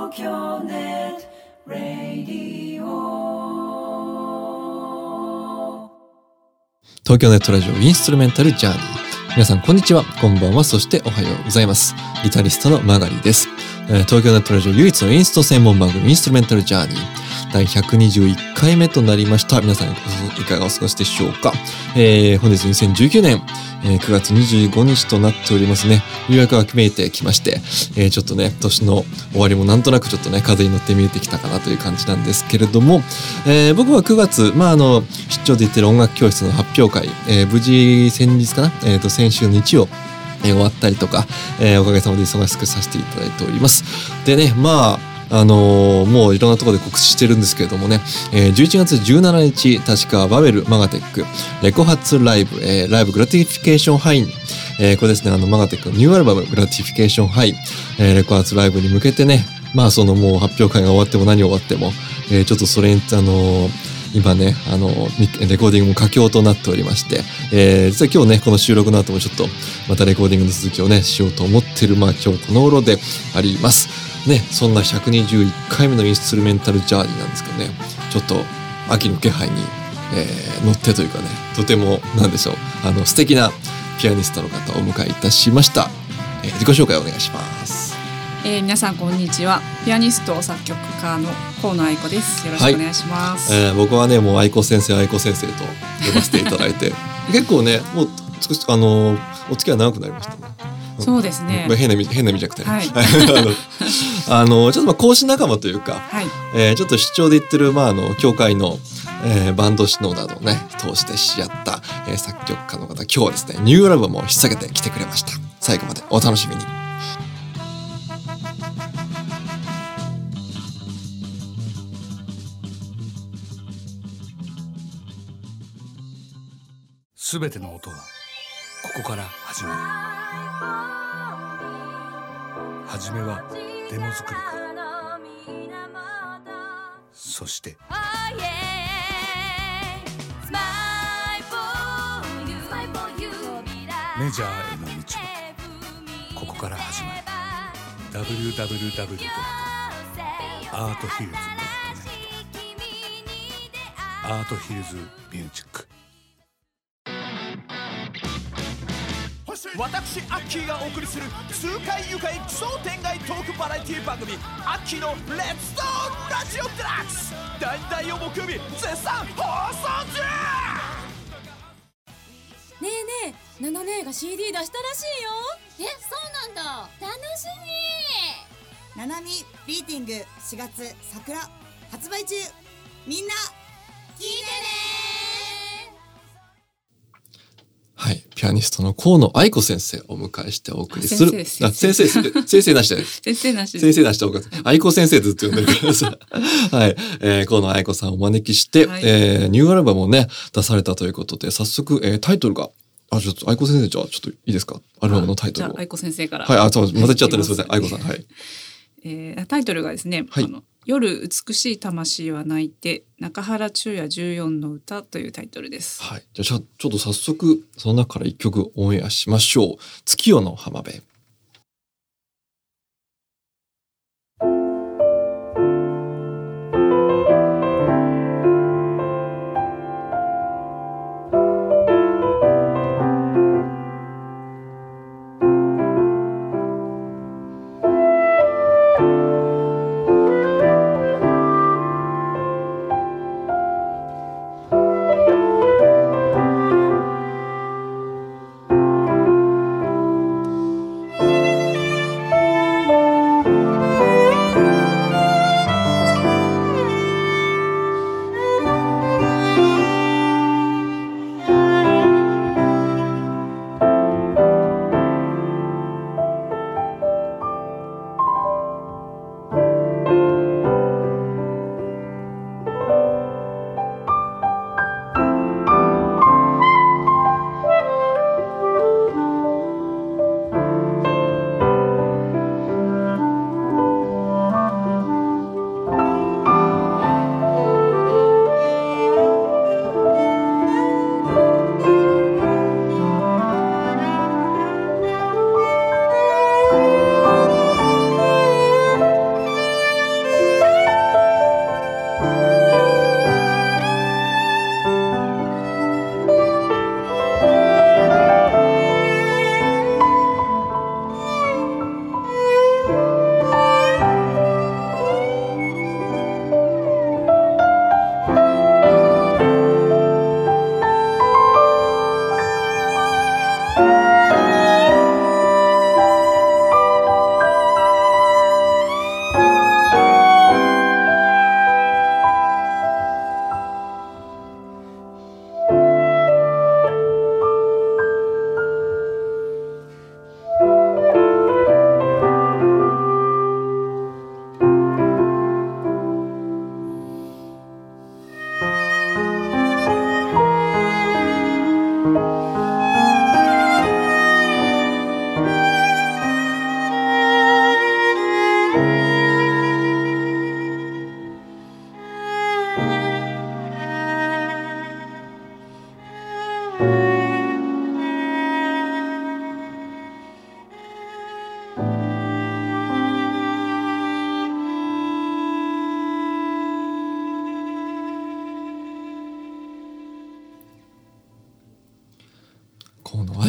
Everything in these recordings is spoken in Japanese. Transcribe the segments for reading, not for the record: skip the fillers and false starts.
東京ネットラジオ東京ネットラジオインストゥルメンタルジャーニー。皆さんこんにちは、こんばんは、そしておはようございます。ギタリストのマガリです。東京ネットラジオ唯一のインスト専門番組インストゥルメンタルジャーニー第121回目となりました。皆さんいかがお過ごしでしょうか。本日2019年、9月25日となっておりますね。ようやく秋めいてきまして、ちょっとね年の終わりもなんとなくちょっとね風に乗って見えてきたかなという感じなんですけれども、僕は9月出張で行ってる音楽教室の発表会、無事先日かな、先週の日曜終わったりとか、おかげさまで忙しくさせていただいております。でね、もういろんなところで告知してるんですけれどもね、11月17日、確かバベルマガテックレコ発ライブ、ライブグラティフィケーションハイ、これですね、マガテックのニューアルバムグラティフィケーションハイ、レコ発ライブに向けてね、もう発表会が終わっても何終わっても、ちょっとそれに今ね、レコーディングも佳境となっておりまして、実は今日ね、この収録の後もちょっとまたレコーディングの続きをね、しようと思ってる、今日この頃であります。ね、そんな121回目のインストゥルメンタルジャーニーなんですけどね、ちょっと秋の気配に、乗ってというかね、とてもなんでしょう、素敵なピアニストの方をお迎えいたしました。自己紹介をお願いします。 皆さんこんにちは。ピアニスト作曲家の河野愛子です。よろしくお願いします。 僕はね、もう愛子先生と呼ばせていただいて結構ね、もう少しお付き合い長くなりましたね。 そうですね。 変な意味じゃなくて、 はい、 ちょっと講師仲間というか、 はい、 ちょっと出張で行ってる教会の、バンド指導などをね通して知り合った、作曲家の方、今日はですねニューアルバムを引っ提げて来てくれました。最後までお楽しみに。 すべての音はここから始まる。初めはデモ作りから、そしてメジャーへの道はここから始まる。 www.arthils.net アートヒルズミュージック。 私アッキーがお送りする痛快愉快奇想天外トークバラエティ番組アッキーのレッツトーンラジオデラックス、第2第4木曜日絶賛放送中。 ねえねえ、ナナ姉が CD 出したらしいよ。そうなんだ、楽しみ。 ナナミビーティング4月桜発売中、みんな聞いてね。 はい、ピアニストの河野愛子先生をお迎えしてお送りする。先生なしで先生なしで先生なしでお迎え。愛子先生ずっと呼んでるからさはい、河野愛子さんをお招きして、はい、ニューアルバムをね出されたということで、早速、タイトルがちょっと愛子先生、じゃあちょっといいですか、アルバムのタイトルを。 じゃあ愛子先生から。 はい、また言っちゃったね、すみません、愛子さん。はい。 タイトルがですね、 はい、 夜美しい魂は泣いて中原中也14の歌というタイトルです。 はい、じゃあちょっと早速その中から一曲オンエアしましょう。月夜の浜辺。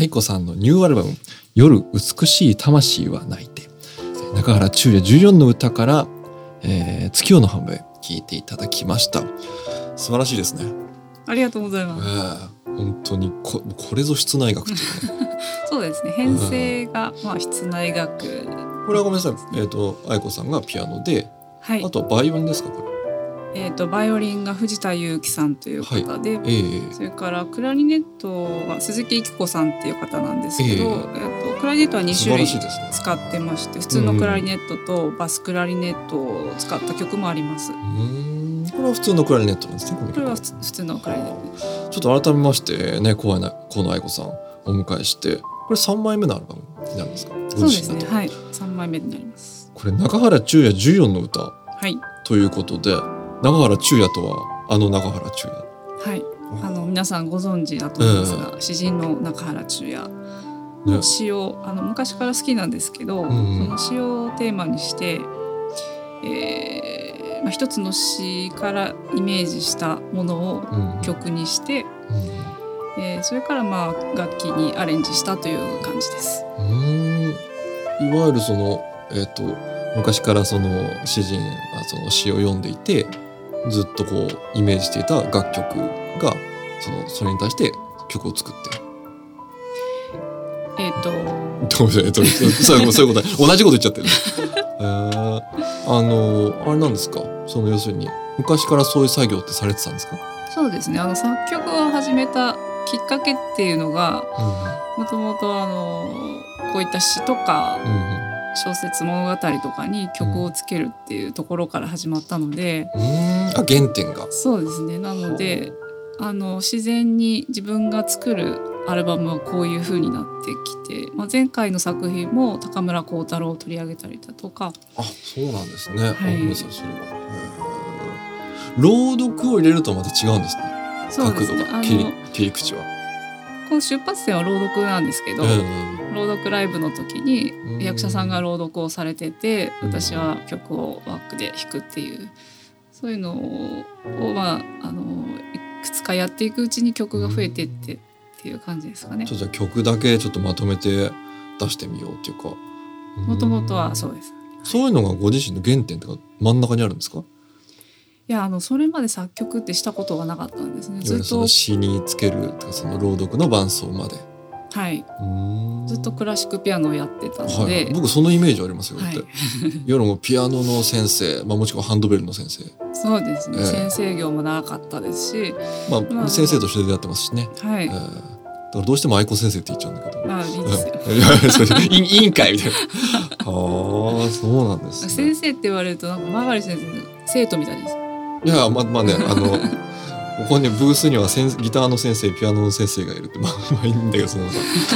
子さんのニューアルバム夜美しい魂は泣いて、中原中也14の歌から、月夜の半分聴いていただきました。素晴らしいですね。 ありがとうございます。 本当に これぞ室内楽っていうねそうですね、編成が、室内楽。 これはごめんなさい、愛子さんがピアノで、 はい、 あとはバイオリンですかこれ。 バイオリンが藤田祐樹さんという方で、それからクラリネットは鈴木育子さんっていう方なんですけど、クラリネットは2種類使ってまして、普通のクラリネットとバスクラリネットを使った曲もあります。 これは普通のクラリネットなんですね。 これは普通のクラリネット。 ちょっと改めましてね、河野愛子さんをお迎えして、これ3枚目のアルバムになるんですか。 そうですね、はい、3枚目になります。 これ中原中也14の歌、 はい、 ということで、中原中也とは中原中也、 はい、皆さんご存知だと思いますが、詩人の中原中也の詩を、昔から好きなんですけど、その詩をテーマにして、一つの詩からイメージしたものを曲にして、それから楽器にアレンジしたという感じです。 いわゆるその、昔からその詩人はその詩を読んでいて、ずっとこうイメージしていた楽曲がそれに対して曲を作って。そういうこと同じこと言っちゃってる。あれなんですか。要するに昔からそういう作業ってされてたんですか。 そうですね。作曲を始めたきっかけっていうのが、もともとこういった詩とか、小説物語とかに曲をつけるっていうところから始まったので、 原点が。 そうですね。なので自然に自分が作るアルバムはこういう風になってきて、前回の作品も高村光太郎を取り上げたりだとか。 そうなんですね。それは朗読を入れるとまた違うんですね。 そうですね、 角度が切り口は。 この出発点は朗読なんですけど、朗読ライブの時に役者さんが朗読をされてて、私は曲をバックで弾くっていう、そういうのをいくつかやっていくうちに曲が増えてってっていう感じですかね。 じゃあ曲だけちょっとまとめて出してみようっていうか。 もともとはそうです。 そういうのがご自身の原点とか真ん中にあるんですか。 いやそれまで作曲ってしたことがなかったんですね。ずっと詩につけるとか、その朗読の伴奏まで。 はい。ずっとクラシックピアノをやってたので、 僕そのイメージありますよ。夜もピアノの先生、もしくはハンドベルの先生。 そうですね。先生業も長かったですし、 先生として出会ってますしね。 はい。 だからどうしても愛子先生って言っちゃうんだけど。 いいですよ。 委員会みたいな。そうなんですね。 先生って言われると曲先生の生徒みたいです。 いやね、ここにブースにはギターの先生、ピアノの先生がいるって、いいんだけど、そう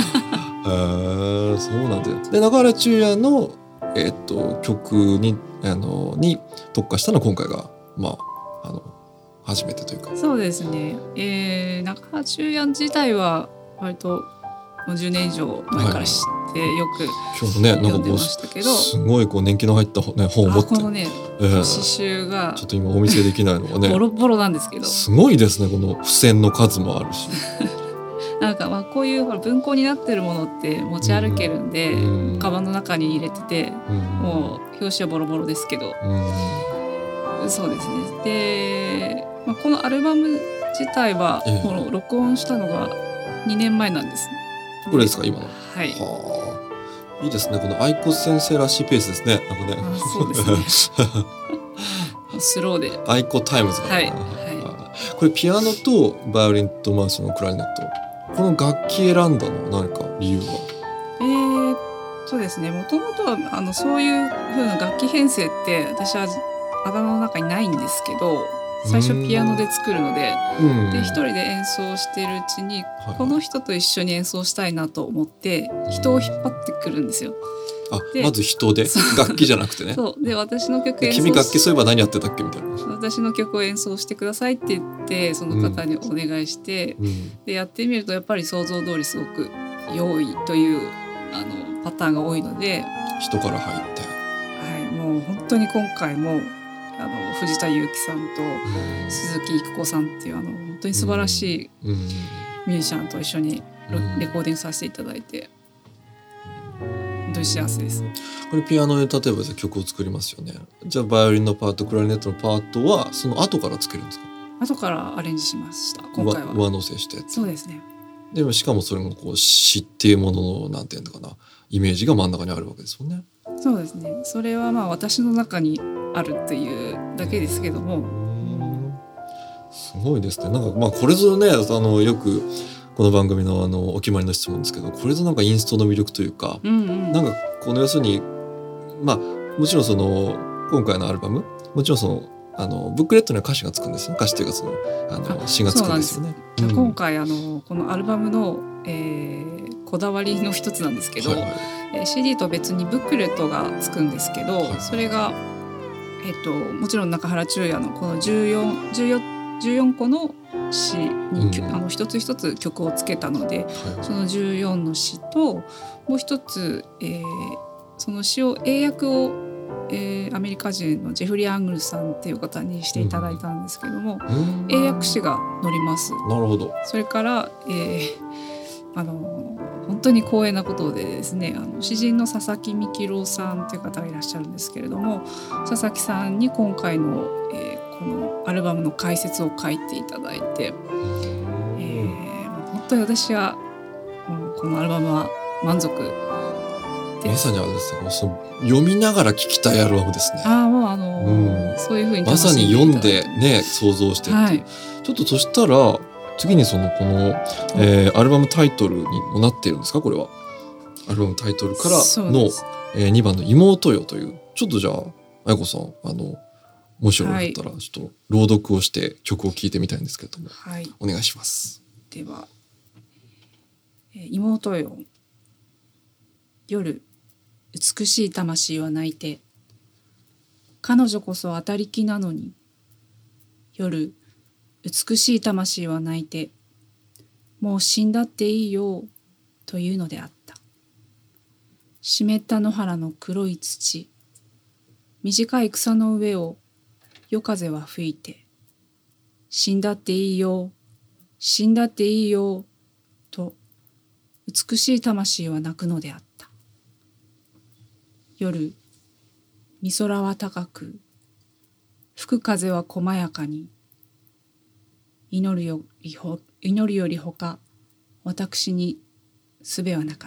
なんだよ。で、中原中也の曲に特化したのは今回が初めてというか。 そうですね。中原中也自体は割ともう10年以上前から知ってよく読んでましたけど、 すごい年季の入った本を持って、 このね詩集がちょっと今お見せできないのがねボロボロなんですけど、 すごいですね。この付箋の数もあるしこういう文庫になってるものって持ち歩けるんで、カバンの中に入れてて、もう表紙はボロボロですけど、そうですね。で、このアルバム自体はこの録音したのが2年前なんです。 これですか今の。 はい。 いいですね。この愛子先生らしいペースですね。 そうですね。スローで。 愛子タイムズが。 はい。 これピアノとバイオリンとそのクラリネット。この楽器選んだのは何か理由は？ そうですね。もともとはそういう風な楽器編成って私は頭の中にないんですけど。最初ピアノで作るので、で一人で演奏しているうちに、この人と一緒に演奏したいなと思って人を引っ張ってくるんですよ。 まず人で楽器じゃなくてね。 そうで私の曲演奏君楽器そういえば何やってたっけみたいな。 私の曲を演奏してくださいって言ってその方にお願いして、でやってみるとやっぱり想像通りすごく良いというパターンが多いので、 人から入って、 もう本当に今回も藤田祐樹さんと鈴木育子さんっていう本当に素晴らしいミュージシャンと一緒にレコーディングさせていただいて、本当に幸せです。 これピアノで例えば曲を作りますよね。じゃあバイオリンのパート、クラリネットのパートはその後からつけるんですか？ 後からアレンジしました。今回は上乗せして。 そうですね。 でもしかもそれがこう詩っていうもののなんていうのかな、イメージが真ん中にあるわけですもんね。 そうですね。それはまあ私の中にあるっていうだけですけども、 すごいですね。なんかまあこれぞね、よくこの番組のお決まりの質問ですけど、これぞなんかインストの魅力というか、なんかこの要するにまあもちろんその今回のアルバム、もちろんそのブックレットには歌詞がつくんですよ。歌詞というかその詩がつくんですよね。 今回このアルバムの、こだわりの一つなんですけど、CD と別にブックレットがつくんですけど、それが、もちろん中原中也のこの14個の詩に、一つ一つ曲をつけたので、その14の詩ともう一つ、その詩を英訳をアメリカ人のジェフリー・アングルさんっていう方にしていただいたんですけども、英訳詞が載ります。 なるほど。 それから、本当に光栄なことでですね、詩人の佐々木幹郎さんという方がいらっしゃるんですけれども、佐々木さんに今回の、このアルバムの解説を書いていただいて、本当に私はこのアルバムは満足です。 まさにあれですね、その読みながら聴きたいアルバムですね。 もうそういう風にまさに読んでね、想像してっていう、ちょっとそしたら次にこの、アルバムタイトルにもなっているんですか？これはアルバムタイトルからの、2番の妹よという、ちょっとじゃあ彩子さんもしよかったらちょっと朗読をして曲を聴いてみたいんですけれども、お願いします。 では、妹よ、夜美しい魂は泣いて、彼女こそ当たり気なのに、夜美しい魂は泣いて、もう死んだっていいよというのであった。湿った野原の黒い土、短い草の上を夜風は吹いて、死んだっていいよ、死んだっていいよと美しい魂は泣くのであった。夜、み空は高く、吹く風は細やかに、祈るよりほか私に術はなかった。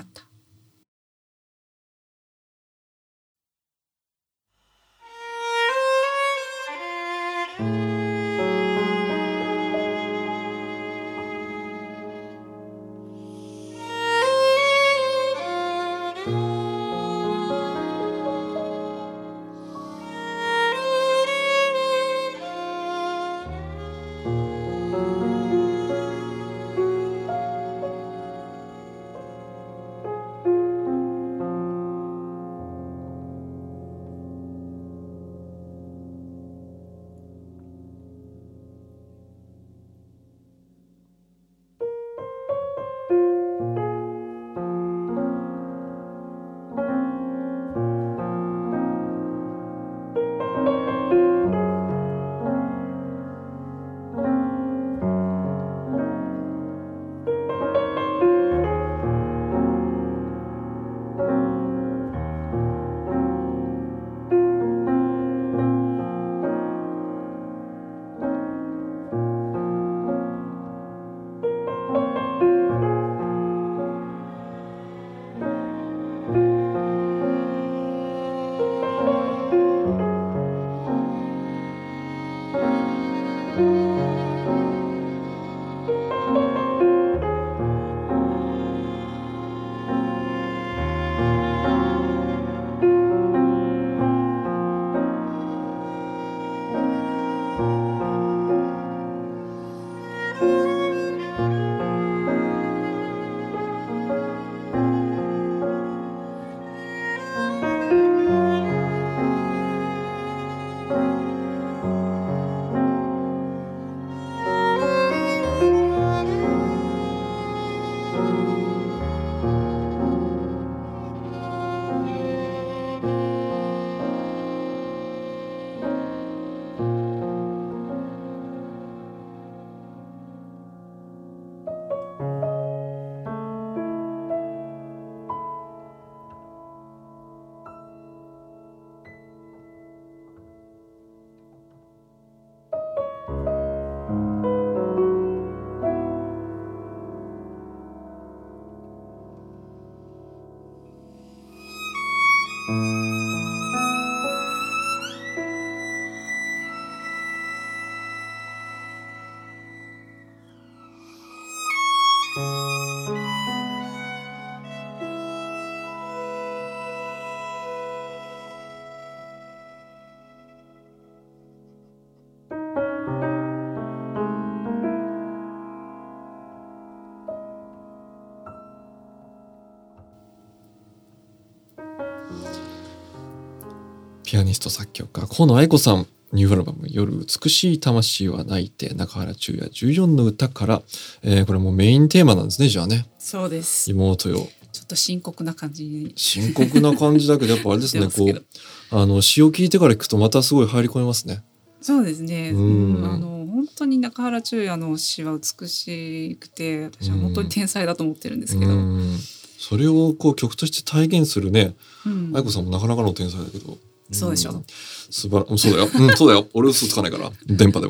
ピアニスト作曲家河野愛子さん、ニューアルバム夜美しい魂は泣いて、中原中也14の歌から、これもうメインテーマなんですね。じゃあね、 そうです。 妹よ、 ちょっと深刻な感じ。 深刻な感じだけどやっぱあれですねこう詩を聞いてから聞くとまたすごい入り込みますね。 そうですね。本当に中原中也の詩は美しくて、私は本当に天才だと思ってるんですけど、 それをこう曲として体現するね、愛子さんもなかなかの天才だけど。 そうでしょ。 そうだよ、そうだよ。俺嘘つかないから電波でも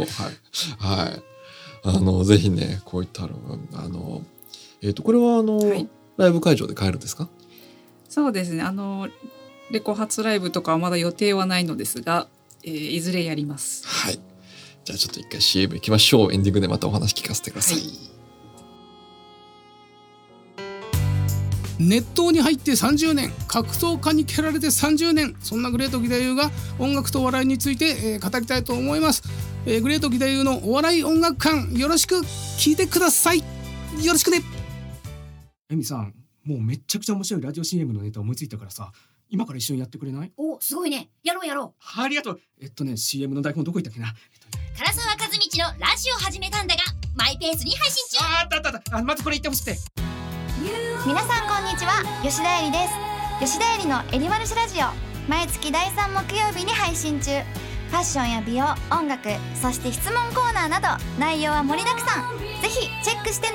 はい。ぜひねこういったアルバムこれはライブ会場で買えるんですか？ そうですね。レコ発ライブとかはまだ予定はないのですが、いずれやります。 はい。じゃあちょっと一回 CM 行きましょう。エンディングでまたお話聞かせてください。 熱湯に入って30年、格闘家に蹴られて30年、そんなグレート義太夫が音楽と笑いについて、語りたいと思います。グレート義太夫のお笑い音楽館、よろしく聞いてください。よろしくね。エミさん、もうめっちゃくちゃ面白いラジオ CM のネタ思いついたからさ、今から一緒にやってくれない？ お、すごいね。やろう。 ありがとう。CM の台本どこ行ったっけな。 唐沢和道のラジオ始めたんだがマイペースに配信中。 あったまずこれ言ってほしくて。 皆さんこんにちは、吉田絵里です。吉田絵里のエリマルシラジオ、毎月第3木曜日に配信中。ファッションや美容、音楽、そして質問コーナーなど内容は盛りだくさん。ぜひチェックしてね。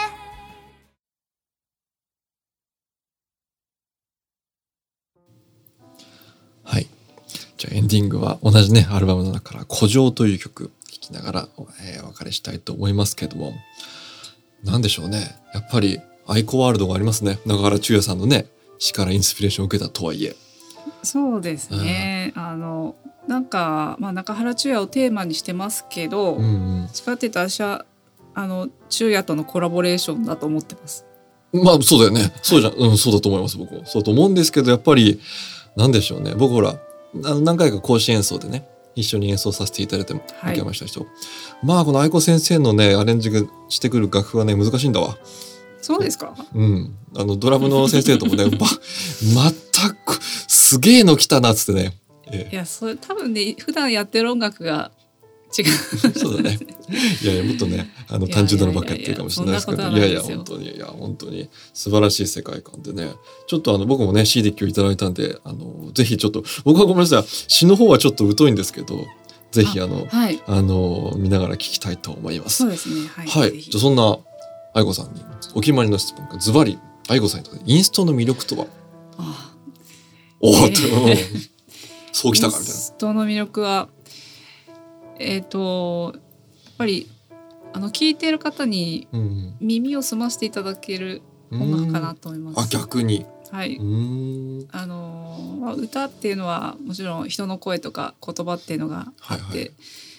はい。じゃあエンディングは同じねアルバムの中から古城という曲聴きながら、お別れしたいと思いますけども、なんでしょうね、やっぱりアイコワールドがありますね。中原中也さんのね詩からインスピレーションを受けたとはいえ。 そうですね。なんか、中原中也をテーマにしてますけど、近ってた私は中也とのコラボレーションだと思ってます。 まあそうだよね。そうだと思います。僕もそうと思うんですけど、やっぱりなんでしょうね。僕ほら何回か講師演奏でね一緒に演奏させていただいて受けました人、この愛子先生のねアレンジしてくる楽譜はね難しいんだわ。 そうですか。 ドラムの先生ともね全くすげえの来たなっつってね、 いやそれ多分ね普段やってる音楽が違うそうだね。いやもっとね単純なのばっかりやってるかもしれないですけど、本当に素晴らしい世界観でね、ちょっと僕もね CD 今日いただいたんでぜひちょっと僕はごめんなさい詩の方はちょっと疎いんですけど、ぜひ見ながら聞きたいと思います。 そうですね。 はい。じゃあそんな愛子さんにお決まりの質問がズバリ、愛子さんにとってインストの魅力とは？そうきたかみたいな。インストの魅力はやっぱり聴いている方に耳を澄ませていただける音楽かなと思います。 逆に。 はい。歌っていうのはもちろん人の声とか言葉っていうのがあって、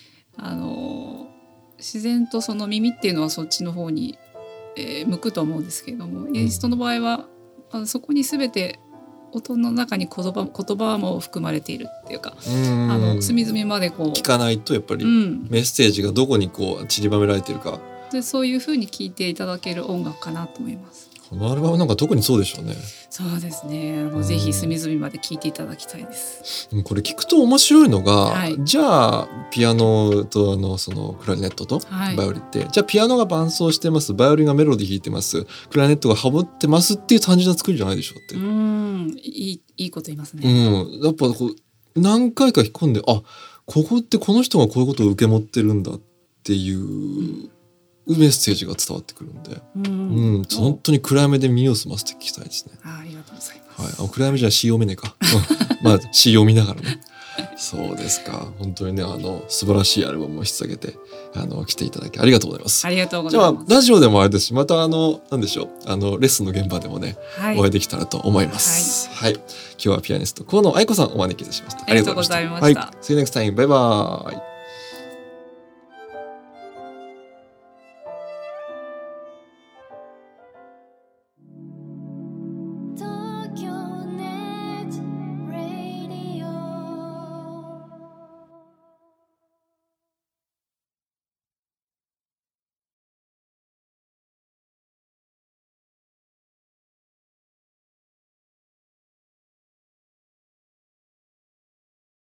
自然とその耳っていうのはそっちの方に、向くと思うんですけれども、インストの場合はそこに全て音の中に言葉も含まれているっていうか、隅々までこう聞かないとやっぱりメッセージがどこにこう散りばめられているか、 でそういう風に聴いていただける音楽かなと思います。 このアルバムなんか特にそうでしょうね。 そうですね。ぜひ隅々まで聴いていただきたいです。 これ聞くと面白いのが、じゃあピアノとそのクラリネットとバイオリンって、じゃあピアノが伴奏してます、バイオリンがメロディー弾いてます、クラリネットがハモってますっていう単純な作りじゃないでしょうって。 いいこと言いますね。 やっぱこう何回か弾き込んで、ここってこの人がこういうことを受け持ってるんだっていうメッセージが伝わってくるんで、本当に暗闇で耳を澄ませて聞きたいですね。 ありがとうございます。 暗闇じゃ詩読めねえか。詩読みながらね。そうですか。本当にね素晴らしいアルバムを引っ提げて来ていただきありがとうございます。 ありがとうございます。 じゃあラジオでもあれですし、またなんでしょうレッスンの現場でもね、お会いできたらと思います。はい。今日はピアニスト河野愛子さんをお招きいたしました。 ありがとうございました。 See you next time. バイバイ。